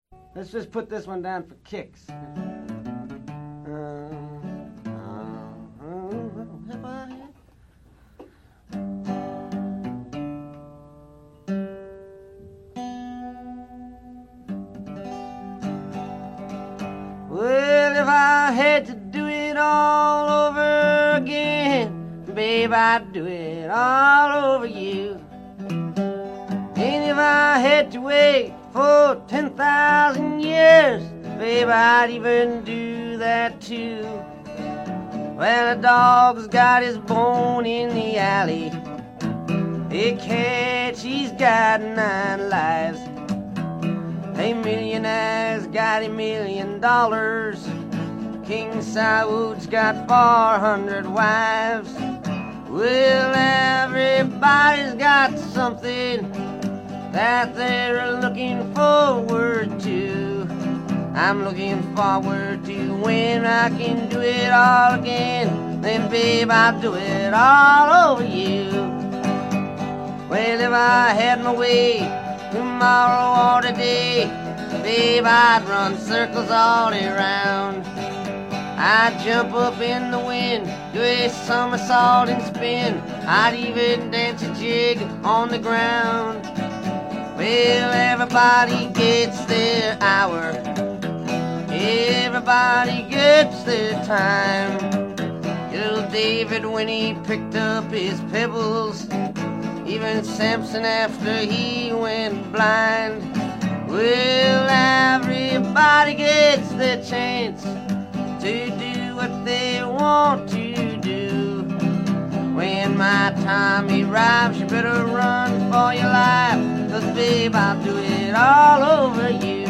Let's just put this one down for kicks. Well, if I had to do it all over again, babe, I'd do it all over you. And if I had to wait for 10,000 years, babe, I'd even do that too. Well, a dog's got his bone in the alley. A cat, she's got 9 lives. A millionaire's got $1 million. King Saud's got 400 wives. Well, everybody's got something that they're looking forward to. I'm looking forward to when I can do it all again. Then, babe, I'll do it all over you. Well, if I had my way tomorrow or today, babe, I'd run circles all day round. I'd jump up in the wind, do a somersault and spin. I'd even dance a jig on the ground. Well, everybody gets their hour. Everybody gets their time. Little David when he picked up his pebbles, even Samson after he went blind. Well, everybody gets their chance to do what they want to do. When my time arrives, you better run for your life, 'cause babe, I'll do it all over you.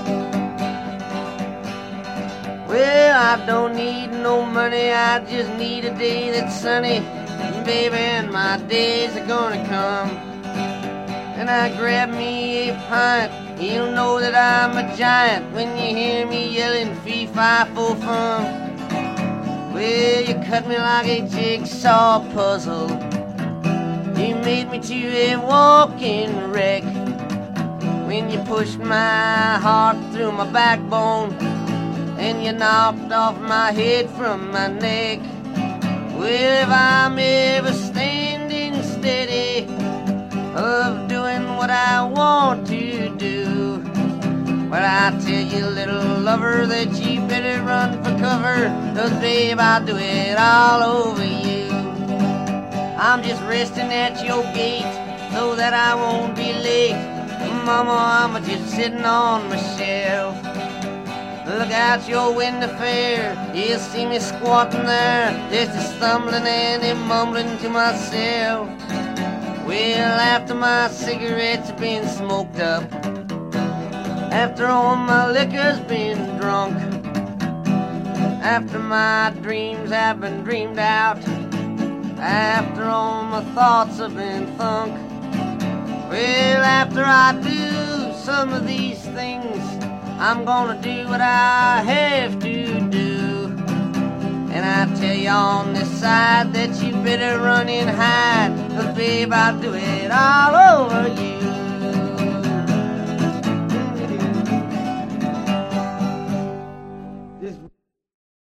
Well, I don't need no money, I just need a day that's sunny, baby, and my days are gonna come. And I grab me a pint, you'll know that I'm a giant when you hear me yelling fee-fi-fo-fum. Well, you cut me like a jigsaw puzzle. You made me to a walking wreck. When you pushed my heart through my backbone, and you knocked off my head from my neck. Well, if I'm ever standing steady of doing what I want to do, well, I tell you, little lover, that you better run for cover, 'cause babe, I'll do it all over you. I'm just resting at your gate so that I won't be late. Mama, I'm just sitting on my shelf. Look out your window fair, you'll see me squatting there, just a stumbling and a mumbling to myself. Well, after my cigarettes have been smoked up, after all my liquor's been drunk, after my dreams have been dreamed out, after all my thoughts have been thunk, well, after I do some of these things, I'm gonna do what I have to do. And I tell you on this side that you better run and hide, 'cause babe, I'll do it all over you.